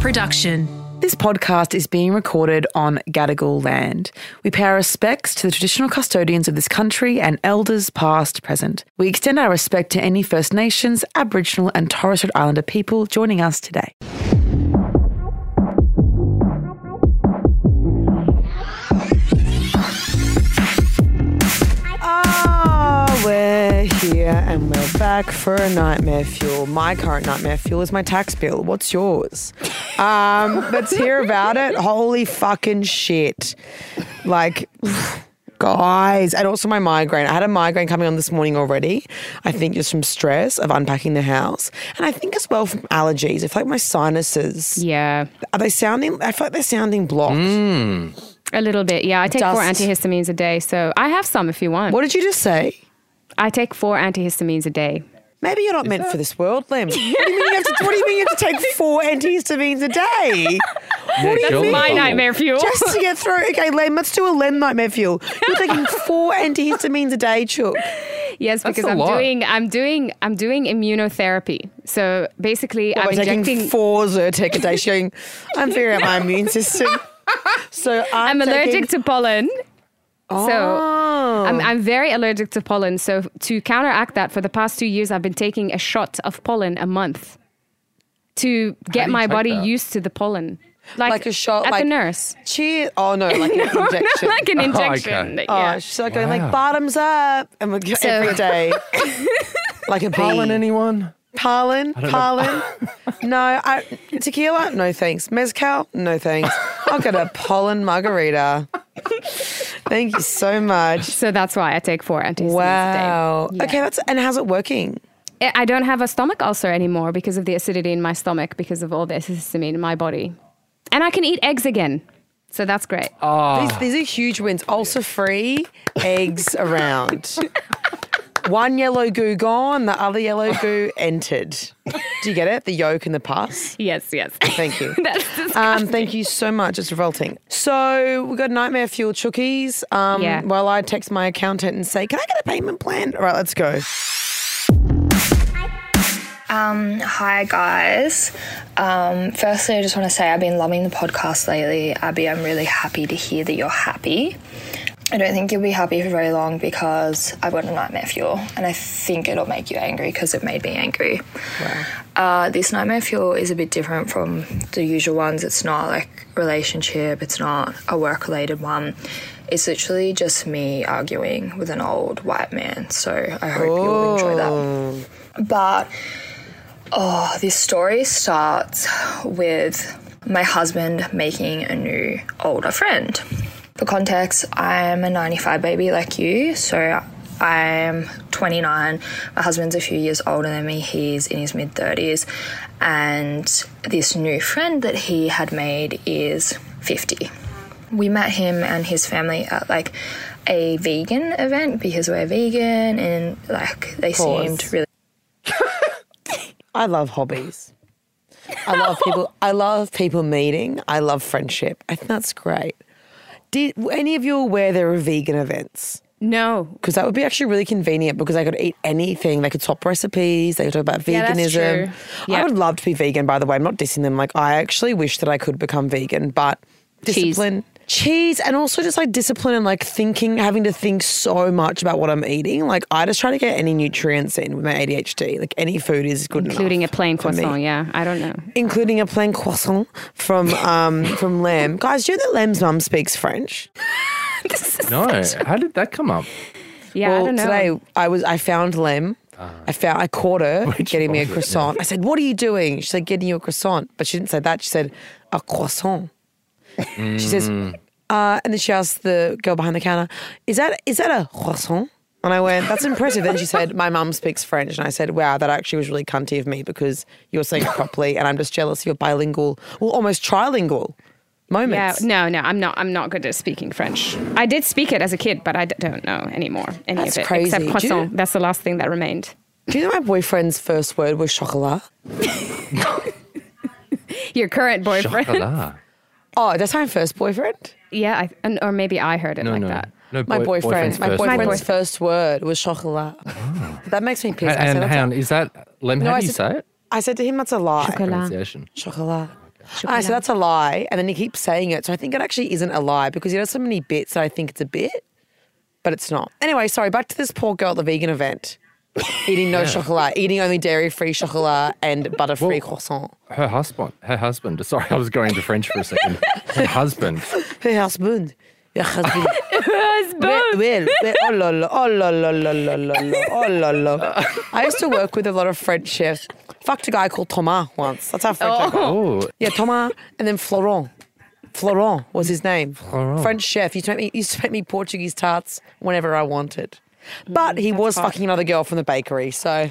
production. This podcast is being recorded on Gadigal land. We pay our respects to the traditional custodians of this country and elders past, present. We extend our respect to any First Nations, Aboriginal and Torres Strait Islander people joining us today. We're here and we're back for a nightmare fuel. My current nightmare fuel is my tax bill. What's yours? Let's hear about it. Holy fucking shit. Like, guys. And also my migraine. I had a migraine coming on this morning already. I think just from stress of unpacking the house. And I think as well from allergies. I feel like my sinuses. Yeah. I feel like they're sounding blocked. A little bit. Yeah. I take 4 antihistamines a day. So I have some if you want. What did you just say? I take 4 antihistamines a day. Maybe you're not meant for this world, Lem. What do you mean you have to take 4 antihistamines a day? What do you mean? My nightmare fuel. Just to get through. Okay, Lem, let's do a Lem nightmare fuel. You're taking 4 antihistamines a day, Chook. Yes, because I'm doing immunotherapy. So basically, I'm injecting taking 4 Zyrtec a day. She's going, I'm figuring out my immune system. So I'm allergic to pollen. Oh. So I'm very allergic to pollen. So to counteract that, for the past 2 years, I've been taking a shot of pollen a month to get my body used to the pollen. Like a shot? At the nurse. Cheers. Oh, no, like an injection. Like an injection. Okay. Yeah. Oh, she's like going like, bottoms up. And we'll go every day. Like a bee. Pollen, anyone? Pollen? No. Tequila? No, thanks. Mezcal? No, thanks. I'll get a pollen margarita. Thank you so much. So that's why I take 4 antihistamines wow. a day. Yeah. Okay, and how's it working? I don't have a stomach ulcer anymore because of the acidity in my stomach, because of all the histamine in my body. And I can eat eggs again. So that's great. Oh. These are huge wins. Ulcer-free, eggs around. One yellow goo gone, the other yellow goo entered. Do you get it? The yolk and the pus? Yes. Thank you. That's disgusting. Thank you so much. It's revolting. So we've got nightmare fuel chookies. While I text my accountant and say, can I get a payment plan? All right, let's go. Hi guys. Firstly, I just want to say I've been loving the podcast lately. Abby, I'm really happy to hear that you're happy. I don't think you'll be happy for very long because I've got a nightmare fuel and I think it'll make you angry because it made me angry. Wow. This nightmare fuel is a bit different from the usual ones. It's not like relationship. It's not a work-related one. It's literally just me arguing with an old white man. So I hope you'll enjoy that. But, this story starts with my husband making a new older friend. For context, I'm a 95 baby like you, so I'm 29. My husband's a few years older than me. He's in his mid-30s. And this new friend that he had made is 50. We met him and his family at like a vegan event because we're vegan and like they seemed really... I love hobbies. I love people meeting. I love friendship. I think that's great. Did any of you aware there are vegan events? No. Because that would be actually really convenient because I could eat anything. They could swap recipes. They could talk about veganism. Yeah, that's true. I would love to be vegan, by the way. I'm not dissing them. Like, I actually wish that I could become vegan, but discipline. Cheese and also just like discipline and like thinking, having to think so much about what I'm eating. Like, I just try to get any nutrients in with my ADHD. Like, any food is good Including enough a plain for me. croissant, yeah. I don't know. Including a plain croissant from Lem. Guys, do you know that Lem's mum speaks French? No. How did that come up? Yeah, Well, I don't know. today I found Lem. I caught her getting me a croissant. I said, "What are you doing?" She said, "Getting you a croissant." But she didn't say that. She said, "A croissant." She says, and then she asked the girl behind the counter, "Is that a croissant?" And I went, "That's impressive." Then she said, "My mum speaks French." And I said, "Wow, that actually was really cunty of me because you were saying it properly, and I'm just jealous of your bilingual, well, almost trilingual moments." Yeah, no, I'm not good at speaking French. I did speak it as a kid, but I don't know anymore any That's of it crazy. except croissant. That's the last thing that remained. Do you know my boyfriend's first word was chocolat? Your current boyfriend? Chocolat. Oh, that's my first boyfriend? Yeah, or maybe I heard it that. No, My boyfriend's word. first word was chocolat. That makes me pissed. And hang on, is that Lem? How do you say it? I said to him, that's a lie. Chocolat. Pronunciation. Chocolat. So that's a lie. And then he keeps saying it. So I think it actually isn't a lie because he does so many bits that I think it's a bit, but it's not. Anyway, sorry, back to this poor girl at the vegan event. Eating no chocolat, eating only dairy-free chocolat and butter-free croissant. Her husband. Sorry, I was going into French for a second. Her husband. Her husband. Well, oh la la, oh la la la la la la, oh la la. I used to work with a lot of French chefs. Fucked a guy called Thomas once. That's how French I got. Oh. Yeah, Thomas and then Florent. Florent was his name. Florent. French chef. He used to make me Portuguese tarts whenever I wanted. But he was fucking another girl from the bakery, so...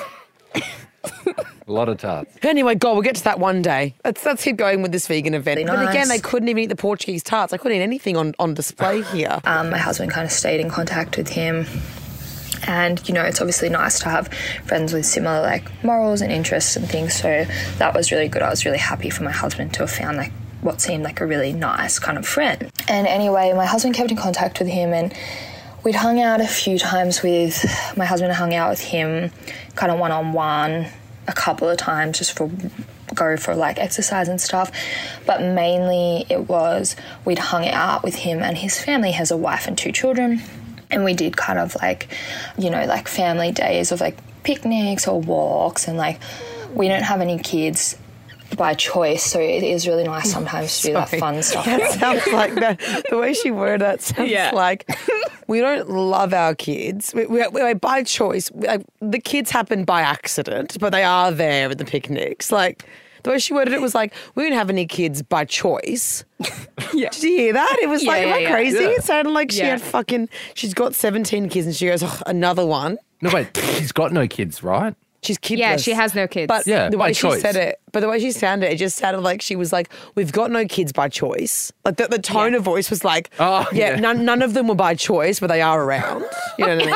A lot of tarts. Anyway, God, we'll get to that one day. Let's keep going with this vegan event. Really but nice. again, they couldn't even eat the Portuguese tarts. I couldn't eat anything on display here. My husband kind of stayed in contact with him. And, you know, it's obviously nice to have friends with similar, like, morals and interests and things. So that was really good. I was really happy for my husband to have found, like, what seemed like a really nice kind of friend. And anyway, my husband kept in contact with him and we'd hung out a few times with... My husband hung out with him kind of one-on-one a couple of times just go for like exercise and stuff, but mainly it was we'd hung out with him and his family has a wife and 2 children, and we did kind of like, you know, like family days of like picnics or walks, and like we don't have any kids by choice, so it is really nice sometimes to do that fun stuff. That sounds like that. The way she worded that sounds like we don't love our kids. We by choice. The kids happen by accident, but they are there at the picnics. Like the way she worded it was like we don't have any kids by choice. Yeah. Did you hear that? It was like, am I crazy? Yeah. It sounded like she had she's got 17 kids and she goes, oh, another one. No, wait, she's got no kids, right? She's kidless. Yeah, she has no kids. But the way she said it, but the way she sounded, it just sounded like she was like, we've got no kids by choice. Like the tone of voice was like, none of them were by choice, but they are around. You know what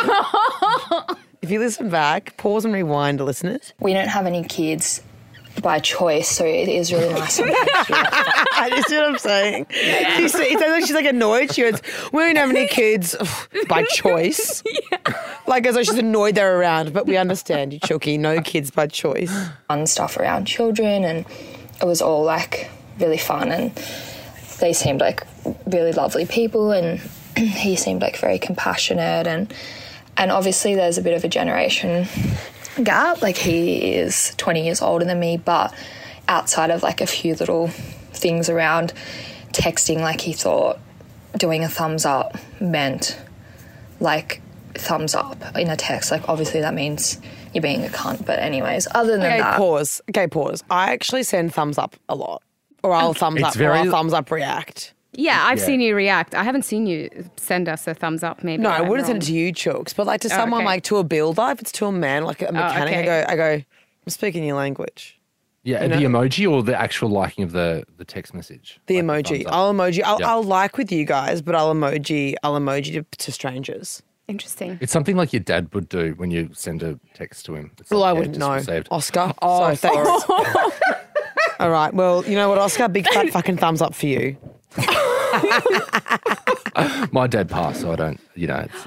I mean? If you listen back, pause and rewind to listen it. We don't have any kids by choice, so it is really nice sometimes to do that. You see what I'm saying? Yeah. It sounds like she's like annoyed. She goes, we don't have any kids by choice. Like as though she's annoyed they're around, but we understand you, Chucky. No kids by choice. Fun stuff around children, and it was all like really fun, and they seemed like really lovely people, and he seemed like very compassionate, and obviously there's a bit of a generation gap. Like he is 20 years older than me, but outside of like a few little things around texting, like he thought doing a thumbs up meant like thumbs up in a text. Like obviously that means you're being a cunt, but anyways, other than that. Pause. I actually send thumbs up a lot, or I'll thumbs up, or I'll thumbs up react. Yeah, I've seen you react. I haven't seen you send us a thumbs up, maybe. No, I wouldn't send it to you, Chooks, but like to someone, like to a builder, if it's to a man, like a mechanic, I go, I'm speaking your language. Yeah, the emoji or the actual liking of the text message? The emoji. I'll like with you guys, but I'll emoji to strangers. Interesting. It's something like your dad would do when you send a text to him. It's well, like, I wouldn't know. Received. Oscar. Oh, so thanks. All right. Well, you know what, Oscar? Big fat fucking thumbs up for you. My dad passed, so I don't, it's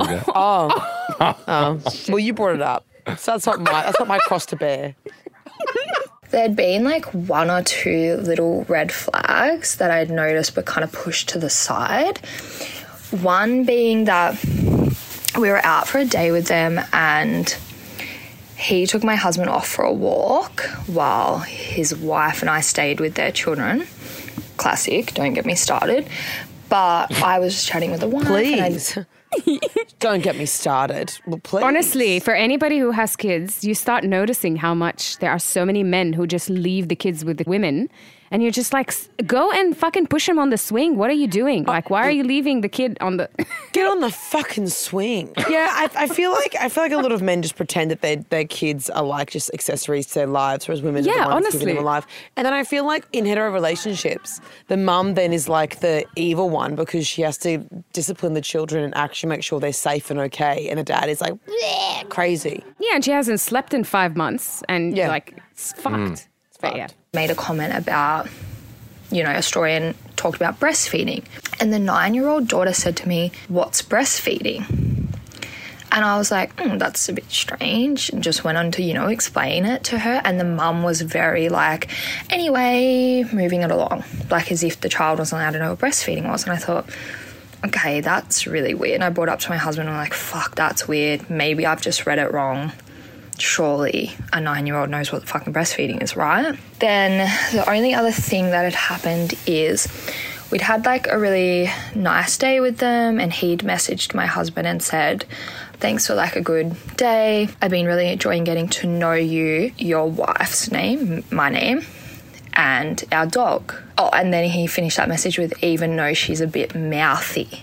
Well, you brought it up. So that's not my cross to bear. There'd been like 1 or 2 little red flags that I'd noticed but kind of pushed to the side. One being that we were out for a day with them and he took my husband off for a walk while his wife and I stayed with their children. Classic, don't get me started. But I was just chatting with the wife. Please. Don't get me started. Well, please. Honestly, for anybody who has kids, you start noticing how much there are so many men who just leave the kids with the women. And you're just like, go and fucking push him on the swing. What are you doing? Like, why are you leaving the kid on the... Get on the fucking swing. Yeah, I feel like a lot of men just pretend that their kids are like just accessories to their lives, whereas women are the ones giving them a life. And then I feel like in hetero relationships, the mum then is like the evil one because she has to discipline the children and actually make sure they're safe and okay. And the dad is like, crazy. Yeah, and she hasn't slept in 5 months and like, it's fucked. But yeah. Made a comment about, a story and talked about breastfeeding. And the 9-year-old daughter said to me, what's breastfeeding? And I was like, that's a bit strange, and just went on to, explain it to her. And the mum was very like, anyway, moving it along, like as if the child wasn't allowed to know what breastfeeding was. And I thought, okay, that's really weird. And I brought it up to my husband and I'm like, fuck, that's weird. Maybe I've just read it wrong. Surely a 9-year-old knows what the fucking breastfeeding is, right? Then the only other thing that had happened is we'd had like a really nice day with them, and he'd messaged my husband and said, thanks for like a good day. I've been really enjoying getting to know you, your wife's name, my name, and our dog. Oh, and then he finished that message with, even though she's a bit mouthy.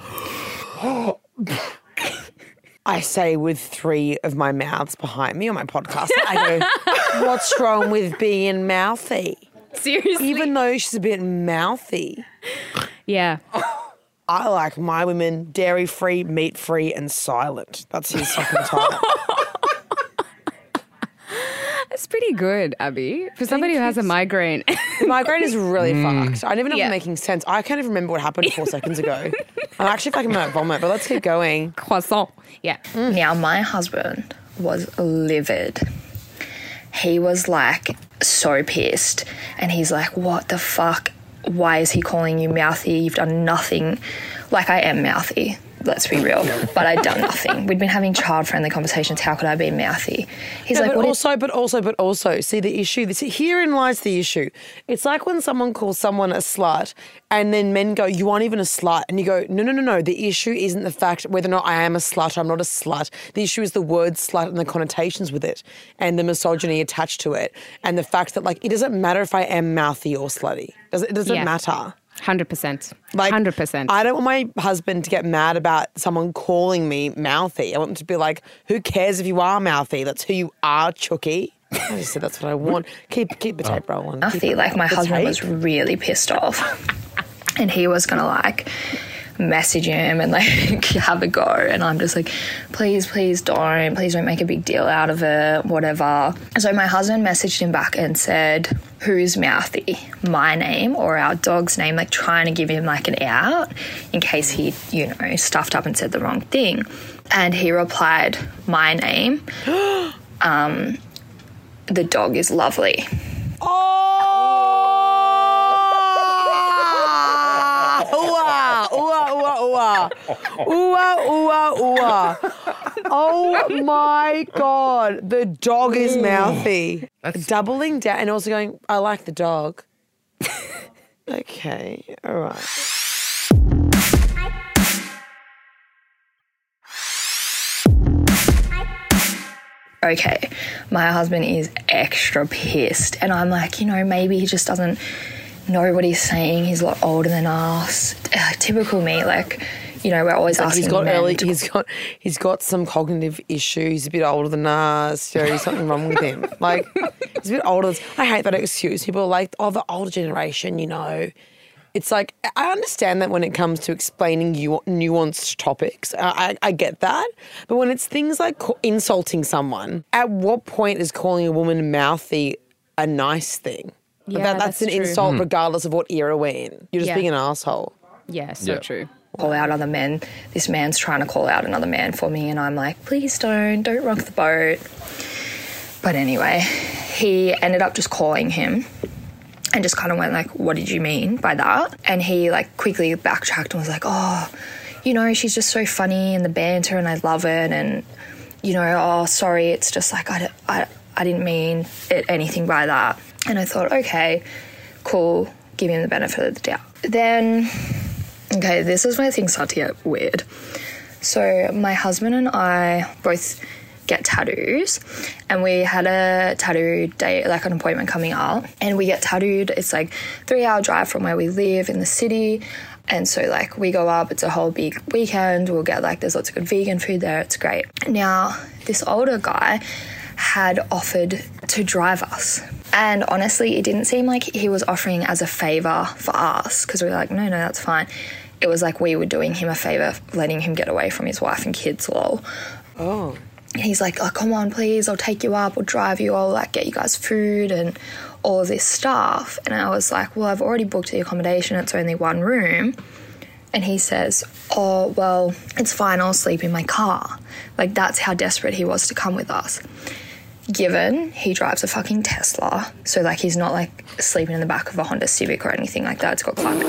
I say with 3 of my mouths behind me on my podcast, I go, what's wrong with being mouthy? Seriously? Even though she's a bit mouthy. Yeah. I like my women dairy-free, meat-free and silent. That's his fucking title. That's pretty good, Abby. For somebody who has a migraine. The migraine is really fucked. I never know if I'm making sense. I can't even remember what happened 4 seconds ago. I'm actually fucking might vomit, but let's keep going. Croissant. Yeah. Now, my husband was livid. He was like so pissed. And he's like, what the fuck? Why is he calling you mouthy? You've done nothing. Like, I am mouthy. Let's be real. But I'd done nothing. We'd been having child-friendly conversations. How could I be mouthy? He's like, but also, see the issue. Herein lies the issue. It's like when someone calls someone a slut and then men go, you aren't even a slut. And you go, no. The issue isn't the fact whether or not I am a slut or I'm not a slut. The issue is the word slut and the connotations with it and the misogyny attached to it. And the fact that, like, it doesn't matter if I am mouthy or slutty. It doesn't matter. 100%. Like, 100%. I don't want my husband to get mad about someone calling me mouthy. I want him to be like, who cares if you are mouthy? That's who you are, Chucky. I just said that's what I want. Keep the tape rolling. Mouthy. Like, my husband was really pissed off. And he was going to, like, message him and, like, have a go. And I'm just like, please don't make a big deal out of it, whatever. So my husband messaged him back and said, who's mouthy? My name or our dog's name? Like, trying to give him, like, an out in case he, stuffed up and said the wrong thing. And he replied, my name. The dog is lovely. Oh my God, the dog is mouthy. That's doubling down and also going, I like the dog. Okay, all right. Okay, my husband is extra pissed. And I'm like, maybe he just doesn't know what he's saying. He's a lot older than us. Typical me, like, we're always asking him. He's got some cognitive issues. He's a bit older than us. There's something wrong with him. Like, he's a bit older. I hate that excuse. People are like, the older generation, It's like, I understand that when it comes to explaining nuanced topics. I get that. But when it's things like insulting someone, at what point is calling a woman mouthy a nice thing? Yeah, that's an insult regardless of what era we're in. You're just being an asshole. Yeah, so true. Call out other men. This man's trying to call out another man for me, and I'm like, please don't rock the boat. But anyway, he ended up just calling him and just kind of went like, what did you mean by that? And he like quickly backtracked and was like, she's just so funny and the banter and I love it, and sorry, it's just like I didn't mean anything by that. And I thought, okay, cool, give him the benefit of the doubt. Then, okay, this is where things start to get weird. So my husband and I both get tattoos, and we had a tattoo day, like an appointment coming up, and we get tattooed. It's like 3-hour drive from where we live in the city. And so like we go up, it's a whole big weekend. We'll get like, there's lots of good vegan food there. It's great. Now, this older guy had offered to drive us. And honestly, it didn't seem like he was offering as a favour for us, because we were like, no, that's fine. It was like we were doing him a favour, letting him get away from his wife and kids, lol. Oh. And he's like, come on, please, I'll take you up, I'll drive you, I'll like get you guys food and all of this stuff. And I was like, well, I've already booked the accommodation, it's only 1 room. And he says, oh, well, it's fine, I'll sleep in my car. Like, that's how desperate he was to come with us. Given he drives a fucking Tesla, so, like, he's not, like, sleeping in the back of a Honda Civic or anything like that. It's got climate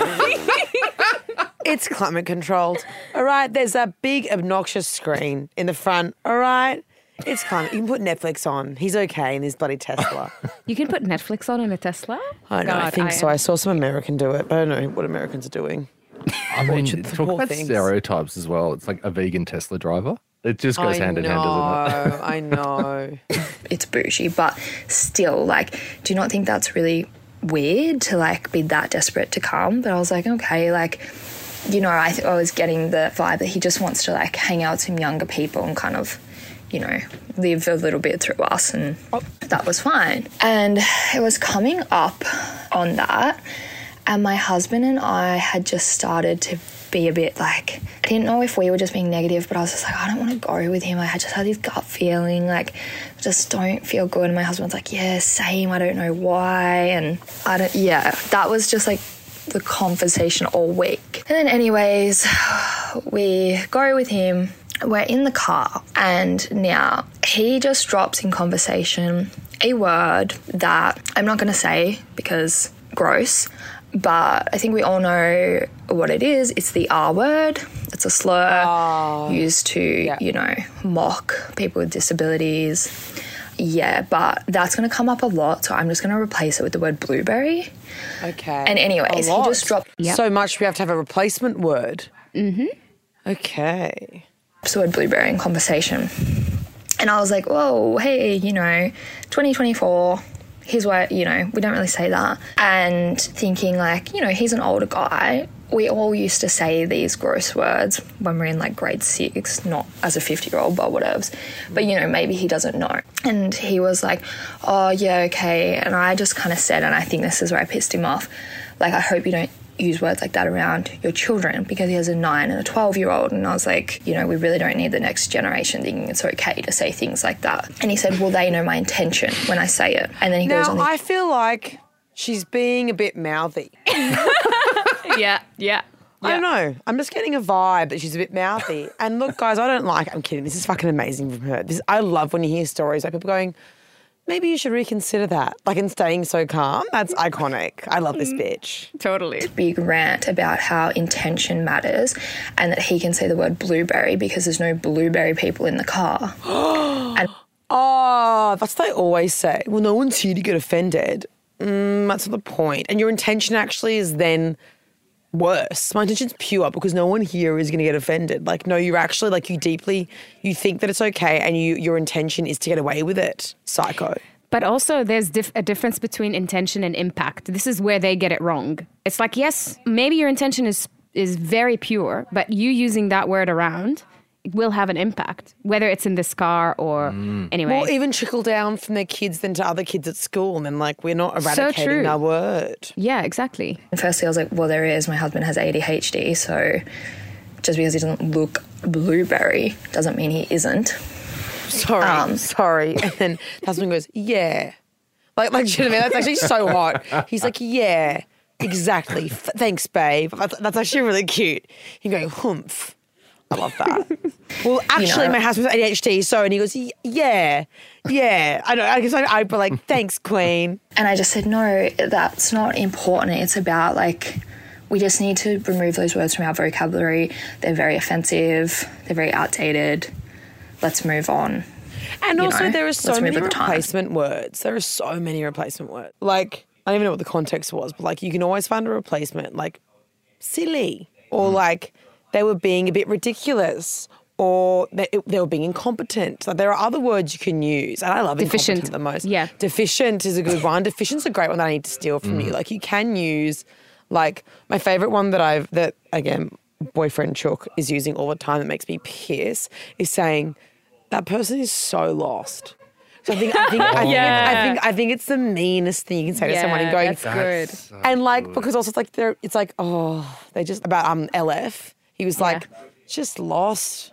control. It's climate controlled. All right, there's a big obnoxious screen in the front. All right, it's climate. You can put Netflix on. He's okay in his bloody Tesla. You can put Netflix on in a Tesla? I know, I think so. I saw some American do it, but I don't know what Americans are doing. I mean, talk about stereotypes as well. It's like a vegan Tesla driver. It just goes hand in hand, doesn't it? I know. It's bougie, but still, like, do you not think that's really weird to, like, be that desperate to come? But I was like, okay, like, you know, I was getting the vibe that he just wants to, like, hang out with some younger people and kind of, you know, live a little bit through us, and that was fine. And it was coming up on that, and my husband and I had just started to be a bit like, I didn't know if we were just being negative, but I was just like, I don't want to go with him. I just had this gut feeling, like, I just don't feel good. And my husband's like, yeah, same, I don't know why. And that was just like the conversation all week. And then anyways, we go with him. We're in the car, and now he just drops in conversation a word that I'm not going to say because gross, but I think we all know what it is. It's the R word. It's a slur used to, you know, mock people with disabilities. Yeah, but that's going to come up a lot, so I'm just going to replace it with the word blueberry. Okay. And anyways, he just dropped... So much we have to have a replacement word. Mm-hmm. Okay. The word blueberry in conversation. And I was like, whoa, hey, you know, 2024... here's why, you know, we don't really say that. And thinking, like, you know, he's an older guy. We all used to say these gross words when we're in, like, grade 6, not as a 50-year-old, but whatevs. But, you know, maybe he doesn't know. And he was like, oh, yeah, okay. And I just kind of said, and I think this is where I pissed him off, like, I hope you don't use words like that around your children, because he has a 9 and a 12-year-old. And I was like, you know, we really don't need the next generation thinking it's okay to say things like that. And he said, well, they know my intention when I say it. And then he goes on. I feel like she's being a bit mouthy. Yeah. I don't know. I'm just getting a vibe that she's a bit mouthy. And look, guys, I don't like, I'm kidding. This is fucking amazing from her. I love when you hear stories like people going, maybe you should reconsider that. Like, in staying so calm, that's iconic. I love this bitch. Totally. Big rant about how intention matters, and that he can say the word blueberry because there's no blueberry people in the car. And that's what they always say. Well, no one's here to get offended. That's not the point. And your intention actually is then worse. My intention's pure because no one here is going to get offended. Like, no, you're actually, like, you think that it's okay, and your intention is to get away with it. Psycho. But also there's a difference between intention and impact. This is where they get it wrong. It's like, yes, maybe your intention is very pure, but you using that word around will have an impact, whether it's in this car or anyway. Or even trickle down from their kids then to other kids at school, and then, like, we're not eradicating our word. Yeah, exactly. And firstly, I was like, well, there is. My husband has ADHD, so just because he doesn't look blueberry doesn't mean he isn't. Sorry. And then the husband goes, yeah. Like, do you know what I mean? That's actually so hot. He's like, yeah, exactly. Thanks, babe. That's actually really cute. He goes, humph. I love that. Well, actually, my husband's ADHD, and he goes, yeah. I know. I guess I'd be like, thanks, queen. And I just said, no, that's not important. It's about, like, we just need to remove those words from our vocabulary. They're very offensive. They're very outdated. Let's move on. And also, there are so many replacement words. There are so many replacement words. Like, I don't even know what the context was, but, like, you can always find a replacement, like, silly, or like, they were being a bit ridiculous, or they were being incompetent. Like, there are other words you can use, and I love incompetent the most. Yeah. Deficient is a good one. Deficient's a great one that I need to steal from you. Like, you can use, like, my favourite one that again, boyfriend Chook is using all the time that makes me piss is saying, that person is so lost. So I think it's the meanest thing you can say to someone and going, that's good. So and, like, good. because also it's like, they just, about LF. He was like, just lost.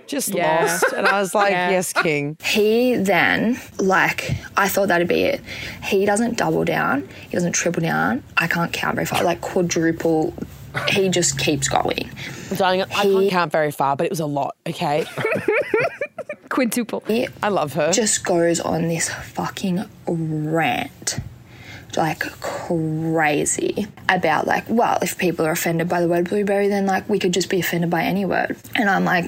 And I was like, yes, king. He then, like, I thought that'd be it. He doesn't double down. He doesn't triple down. I can't count very far. Like, quadruple he just keeps going. Darling, I can't count very far, but it was a lot, okay? Quintuple. I love her. Just goes on this fucking rant, like crazy, about like, well, if people are offended by the word blueberry, then like we could just be offended by any word. And I'm like,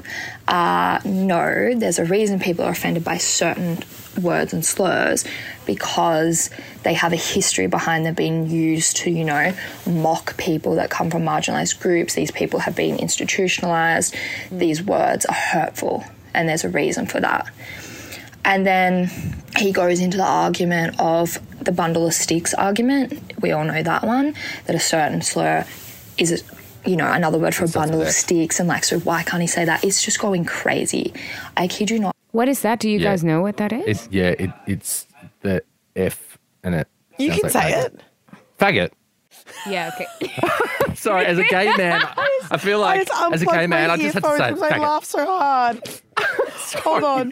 no, there's a reason people are offended by certain words and slurs, because they have a history behind them being used to, you know, mock people that come from marginalised groups. These people have been institutionalised. These words are hurtful, and there's a reason for that. And then he goes into the argument of the bundle of sticks argument. We all know that one, that a certain slur is, you know, another word for a bundle of sticks, and like, so why can't he say that? It's just going crazy. I kid you not. What is that? Do you guys know what that is? It's the F and it. You can like say faggot. it. Faggot. Yeah, okay. Sorry, as a gay man, I feel like as a gay man, I just had to say it. I laugh so hard. Hold on.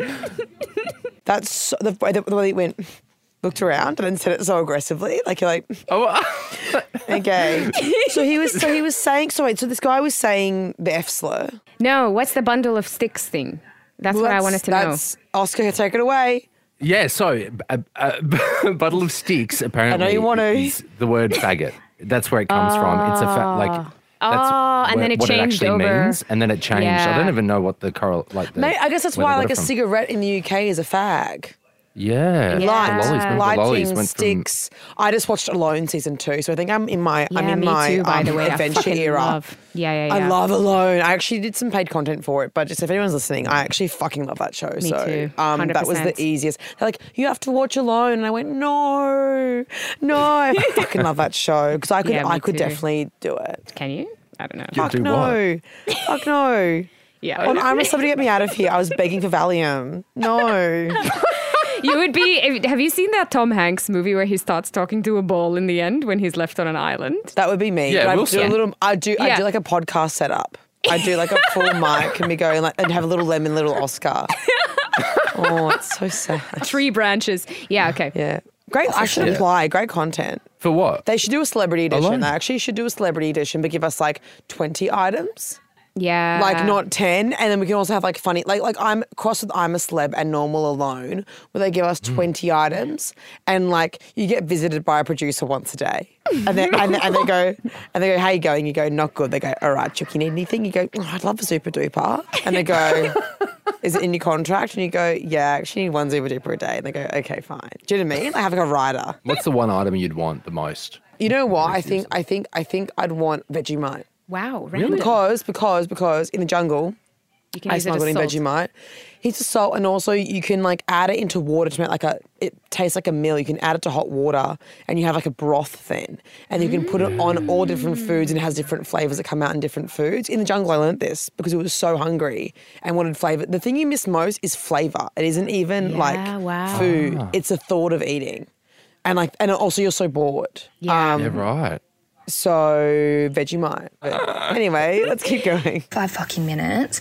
That's the way he went. Looked around and then said it so aggressively, like you're like, oh, okay. So he was saying. So wait. So this guy was saying the F slur. No, what's the bundle of sticks thing? That's what I wanted to know. Oscar, take it away. Yeah, so a bundle of sticks apparently I know you want to. is the word faggot. That's where it comes from. It's a that's and then it changed over. Means, and then it changed. Yeah. I don't even know what the Mate, I guess that's why like a cigarette in the UK is a fag. Yeah. Lighting, sticks. I just watched Alone season 2, so I think I'm in my adventure era. I love Alone. I actually did some paid content for it, but just if anyone's listening, I actually fucking love that show. Me too. 100%. That was the easiest. They're like, you have to watch Alone, and I went, no, I fucking love that show because I could definitely do it. Can you? I don't know. Fuck no. Fuck no. Yeah. I'm somebody to get me out of here. I was begging for Valium. No. You would be. Have you seen that Tom Hanks movie where he starts talking to a ball in the end when he's left on an island? That would be me. Yeah, I do like a podcast setup. I do like a full mic and we go and have a little lemon, little Oscar. Oh, it's so sad. Tree branches. Yeah. Okay. Yeah. Great. I should apply. Great content. For what? They should do a celebrity edition. Alone. They actually should do a celebrity edition, but give us like 20 items. Yeah. Like not 10, and then we can also have like funny, like I'm cross with I'm a Celeb and Normal Alone, where they give us 20 items, and like you get visited by a producer once a day, and they go, how you going? You go, not good. They go, all right, Chuck, you need anything? You go, oh, I'd love a super duper, and they go, is it in your contract? And you go, yeah, I actually need one super duper a day, and they go, okay, fine. Do you know what I mean? I have like a rider. What's the one item you'd want the most? You know what? I think I'd want Vegemite. Wow, really? Because in the jungle, you can I use it as smuggled in salt. Vegemite. It's a salt, and also you can like add it into water to make it tastes like a meal. You can add it to hot water, and you have like a broth then, and you can put it on all different foods, and it has different flavors that come out in different foods. In the jungle, I learned this because it was so hungry and wanted flavor. The thing you miss most is flavor. It isn't even food. It's a thought of eating, and also you're so bored. Yeah, right. So Vegemite. Anyway, let's keep going. 5 fucking minutes.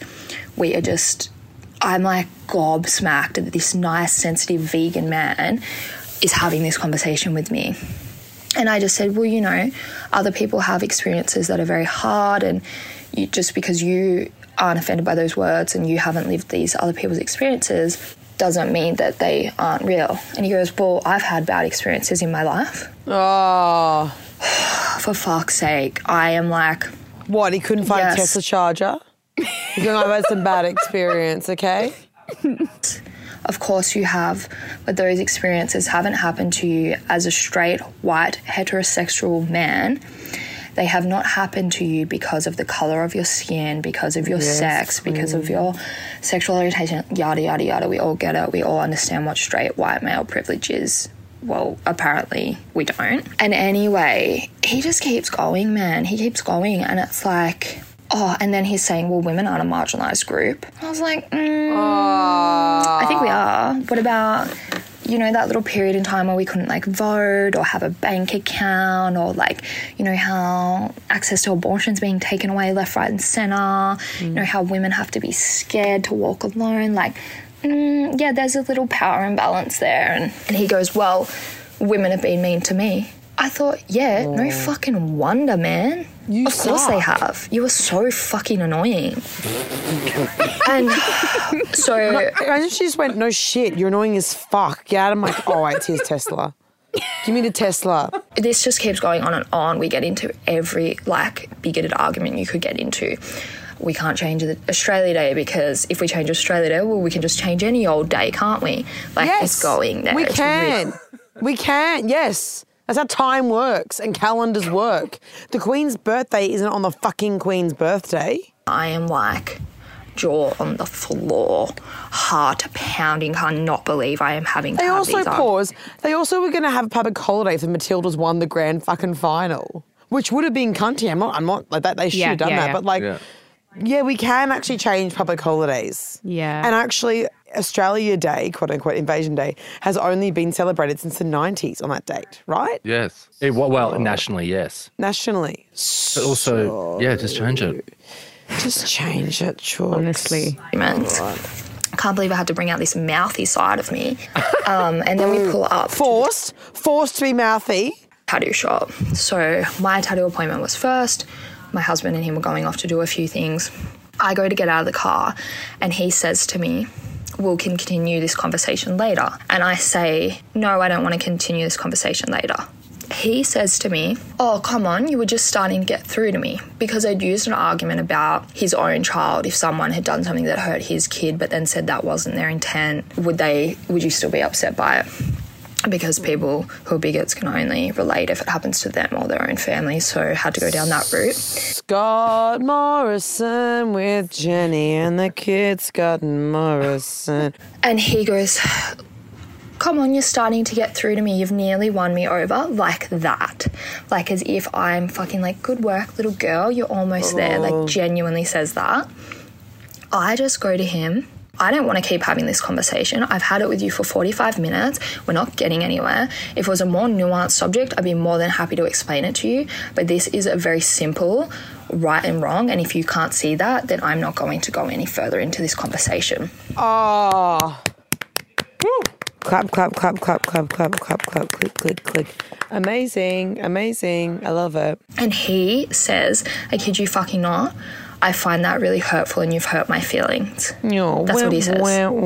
I'm like gobsmacked that this nice, sensitive vegan man is having this conversation with me. And I just said, well, you know, other people have experiences that are very hard, and just because you aren't offended by those words and you haven't lived these other people's experiences doesn't mean that they aren't real. And he goes, well, I've had bad experiences in my life. Oh. For fuck's sake. I am like... What, he couldn't find a Tesla charger? He's going, I've had some bad experience, okay? Of course you have, but those experiences haven't happened to you as a straight, white, heterosexual man. They have not happened to you because of the colour of your skin, because of your sex, because of your sexual orientation, yada, yada, yada. We all get it. We all understand what straight, white male privilege is. Well, apparently we don't. And anyway, he just keeps going, man. He keeps going, and it's like... Oh, and then he's saying, well, women aren't a marginalised group. I was like, I think we are. What about, you know, that little period in time where we couldn't, like, vote or have a bank account, or, like, you know, how access to abortion's being taken away left, right and centre. You know, how women have to be scared to walk alone. Like, yeah, there's a little power imbalance there. And he goes, well, women have been mean to me. I thought, no fucking wonder, man. Of course they have. You are so fucking annoying. And so... I just went, no shit, you're annoying as fuck. Get out of my... Oh, wait, here's Tesla. Give me the Tesla. This just keeps going on and on. We get into every, bigoted argument you could get into. We can't change the Australia Day because if we change Australia Day, well, we can just change any old day, can't we? Yes, it's going there. We can. We can, yes. That's how time works and calendars work. The Queen's birthday isn't on the fucking Queen's birthday. I am jaw on the floor, heart pounding, cannot believe I am having to have these arguments. They also were going to have a public holiday if the Matildas won the grand fucking final, which would have been cunty. I'm not like that. They should have done that. But yeah, we can actually change public holidays. Yeah. And actually, Australia Day, quote unquote, Invasion Day, has only been celebrated since the 90s on that date, right? Yes. Well, nationally, yes. Nationally. But also, just change it. Just change it, sure. Honestly. I can't believe I had to bring out this mouthy side of me. And then we pull up. Forced to be mouthy. Tattoo shop. So my tattoo appointment was first. My husband and him were going off to do a few things. I go to get out of the car and he says to me, we can continue this conversation later. And I say, no, I don't want to continue this conversation later. He says to me, oh, come on, you were just starting to get through to me, because I'd used an argument about his own child. If someone had done something that hurt his kid but then said that wasn't their intent, would you still be upset by it? Because people who are bigots can only relate if it happens to them or their own family, so had to go down that route. Scott Morrison with Jenny and the kid Scott Morrison. And he goes, come on, you're starting to get through to me. You've nearly won me over, like that. Like as if I'm fucking good work, little girl, you're almost there. Genuinely says that. I just go to him. I don't want to keep having this conversation. I've had it with you for 45 minutes. We're not getting anywhere. If it was a more nuanced subject, I'd be more than happy to explain it to you. But this is a very simple right and wrong. And if you can't see that, then I'm not going to go any further into this conversation. Oh. Woo. Clap, clap, clap, clap, clap, clap, clap, clap, click, click, click. Amazing, amazing. I love it. And he says, I kid you fucking not, I find that really hurtful and you've hurt my feelings. That's what he says.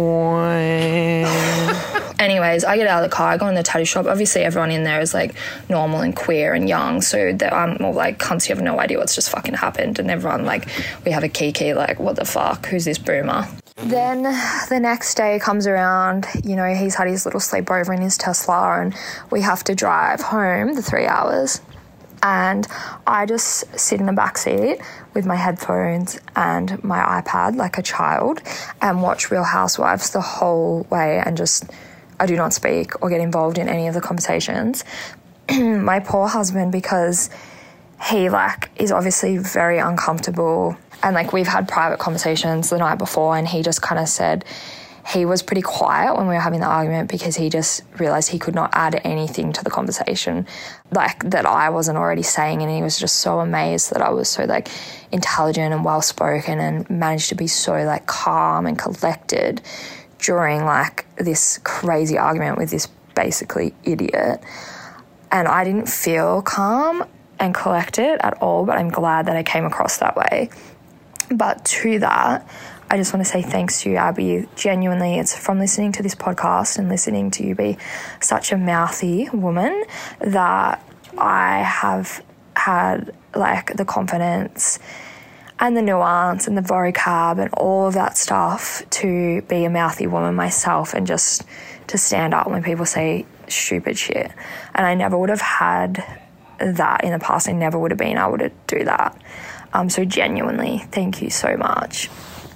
Anyways, I get out of the car, I go in the tattoo shop. Obviously, everyone in there is normal and queer and young. So I'm all cunts, you have no idea what's just fucking happened. And everyone, we have a kiki, what the fuck? Who's this boomer? Then the next day comes around, he's had his little sleepover in his Tesla and we have to drive home the 3 hours. And I just sit in the back seat with my headphones and my iPad like a child and watch Real Housewives the whole way and I do not speak or get involved in any of the conversations. My poor husband, because he is obviously very uncomfortable and we've had private conversations the night before and he just kind of said he was pretty quiet when we were having the argument because he just realised he could not add anything to the conversation that I wasn't already saying, and he was just so amazed that I was so intelligent and well-spoken and managed to be so calm and collected during this crazy argument with this basically idiot. And I didn't feel calm and collected at all, but I'm glad that I came across that way. But to that, I just want to say thanks to you, Abby. Genuinely, it's from listening to this podcast and listening to you be such a mouthy woman that I have had the confidence and the nuance and the vocab and all of that stuff to be a mouthy woman myself and just to stand up when people say stupid shit. And I never would have had that in the past. I never would have been able to do that. So genuinely, thank you so much.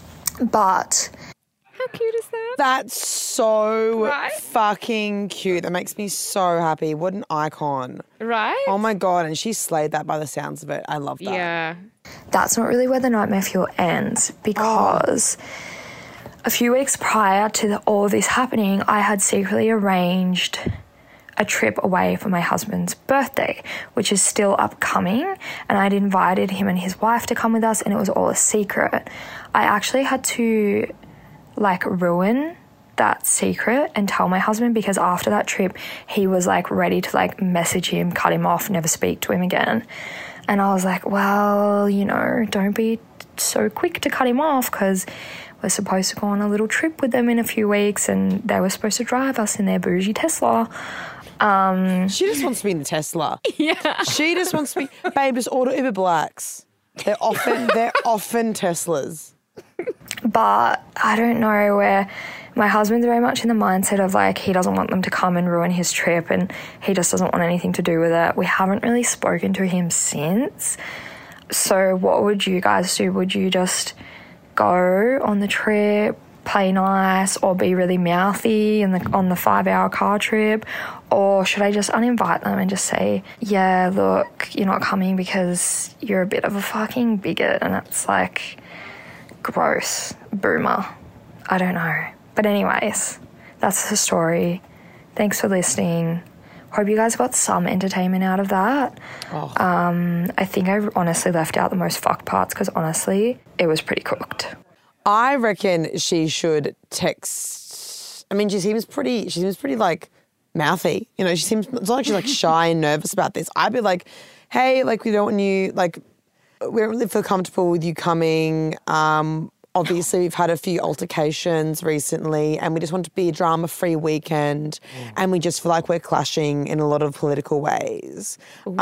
But how cute is that? That's so fucking cute. That makes me so happy. What an icon. Right? Oh my God. And she slayed that by the sounds of it. I love that. Yeah. That's not really where the nightmare fuel ends because a few weeks prior to all of this happening, I had secretly arranged a trip away for my husband's birthday, which is still upcoming, and I'd invited him and his wife to come with us, and it was all a secret. I actually had to ruin that secret and tell my husband because after that trip he was ready to message him, cut him off, never speak to him again. And I was like, well, you know, don't be so quick to cut him off because we're supposed to go on a little trip with them in a few weeks and they were supposed to drive us in their bougie Tesla. She just wants to be in the Tesla. Yeah. She just wants to be, babe, just order Uber Blacks. They're often Teslas. But I don't know, where my husband's very much in the mindset of like he doesn't want them to come and ruin his trip and he just doesn't want anything to do with it. We haven't really spoken to him since. So what would you guys do? Would you just go on the trip, play nice, or be really mouthy on the 5-hour car trip? Or should I just uninvite them and just say, yeah, look, you're not coming because you're a bit of a fucking bigot and it's like gross, boomer. I don't know. But anyways, that's the story. Thanks for listening. Hope you guys got some entertainment out of that. Oh. I think I honestly left out the most fucked parts because honestly, it was pretty cooked. I reckon she should text. I mean, she seems pretty like mouthy. You know, it's not like she's like shy and nervous about this. I'd be like, hey, like we don't want you, like we don't really feel comfortable with you coming. Obviously, we've had a few altercations recently and we just want to be a drama-free weekend and we just feel like we're clashing in a lot of political ways.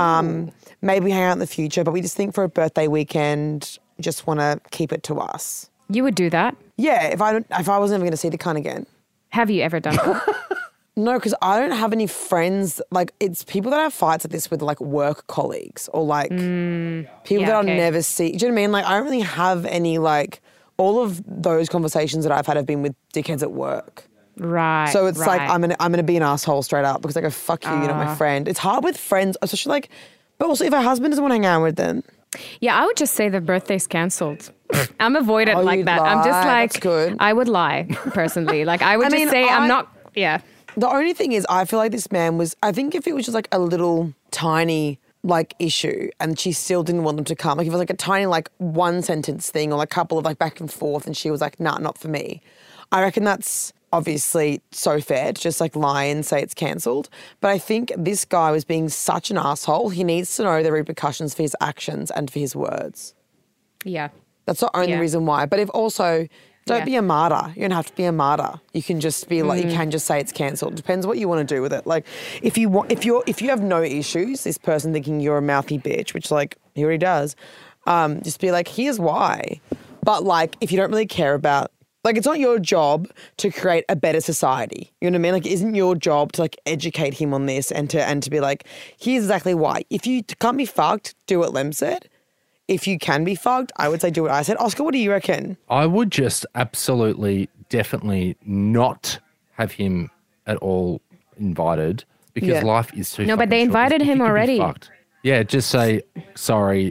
Maybe hang out in the future, but we just think for a birthday weekend, just want to keep it to us. You would do that? Yeah, if I was never going to see the cunt again. Have you ever done that? No, because I don't have any friends. Like, it's people that have fights like this with, like, work colleagues or, like, people that I'll never see. Do you know what I mean? Like, I don't really have any, like... All of those conversations that I've had have been with dickheads at work. Right. So it's like I'm gonna be an asshole straight up because I go, fuck you, you're not my friend. It's hard with friends, especially like, but also if her husband doesn't want to hang out with them. Yeah, I would just say the birthday's cancelled. I'm avoidant like that. Lie. I'm just like, that's good. I would lie personally. Like I would say I'm not, yeah. The only thing is I feel like this man was, I think if it was just like a little tiny like issue and she still didn't want them to come. Like if it was like a tiny like one sentence thing or like a couple of like back and forth and she was like, nah, not for me. I reckon that's obviously so fair to just like lie and say it's cancelled. But I think this guy was being such an asshole. He needs to know the repercussions for his actions and for his words. Yeah. That's the only reason why. But if also... Don't be a martyr. You don't have to be a martyr. You can just be like, you can just say it's cancelled. Depends what you want to do with it. Like, if you have no issues, this person thinking you're a mouthy bitch, which like he already does, just be like, here's why. But like, if you don't really care about, like, it's not your job to create a better society. You know what I mean? Like, it isn't your job to like educate him on this and to be like, here's exactly why. If you can't be fucked, do what Lem said. If you can be fucked, I would say do what I said. Oscar, what do you reckon? I would just absolutely, definitely not have him at all invited because life is too. No, but they invited him already. Yeah, just say sorry,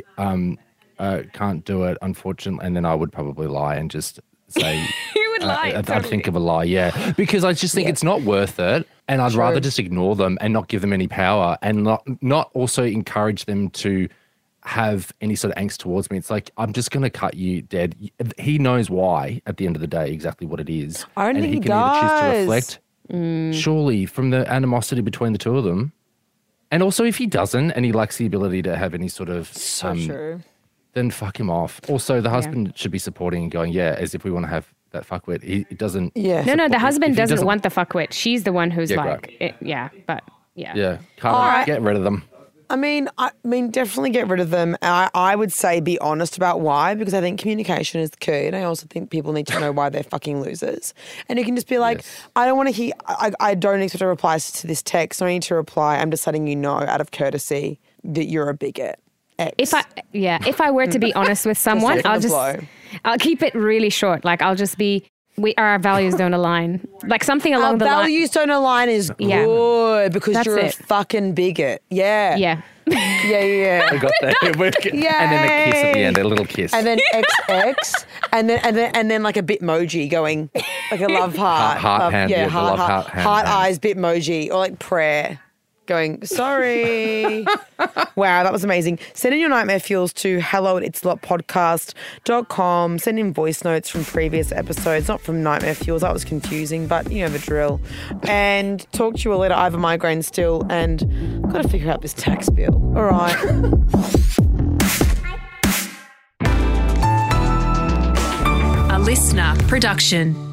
can't do it, unfortunately, and then I would probably lie and just say you would lie. I'd think of a lie, yeah, because I just think it's not worth it, and I'd rather just ignore them and not give them any power, and not also encourage them to have any sort of angst towards me. It's like, I'm just going to cut you dead. He knows why at the end of the day, exactly what it is. I don't think he can does. either choose to reflect, surely, from the animosity between the two of them. And also, if he doesn't and he lacks the ability to have any sort of... true. Then fuck him off. Also, the husband should be supporting and going, as if we want to have that fuckwit. He doesn't... Yeah. No, the husband doesn't want the fuckwit. She's the one who's Yeah, get rid of them. I mean, definitely get rid of them. I would say be honest about why, because I think communication is key. And I also think people need to know why they're fucking losers. And you can just be like, I don't want to hear, I don't expect a reply to this text. I don't need to reply. I'm just letting you know out of courtesy that you're a bigot. X. If I were to be honest with someone, I'll keep it really short. Like I'll just be, our values don't align. Like something along the line. Values don't align is good because you're a fucking bigot. Yeah. Yeah. Yeah. I got that. And then a kiss at the end, a little kiss. And then XX, and then like a bitmoji going, like a love heart. Heart hand. Yeah, heart eyes bitmoji, or like prayer. Going, sorry. Wow, that was amazing. Send in your nightmare fuels to hello@itslotpodcast.com. Send in voice notes from previous episodes, not from nightmare fuels. That was confusing, but you know the drill. And talk to you all later. I have a migraine still and I've got to figure out this tax bill. All right. listener production.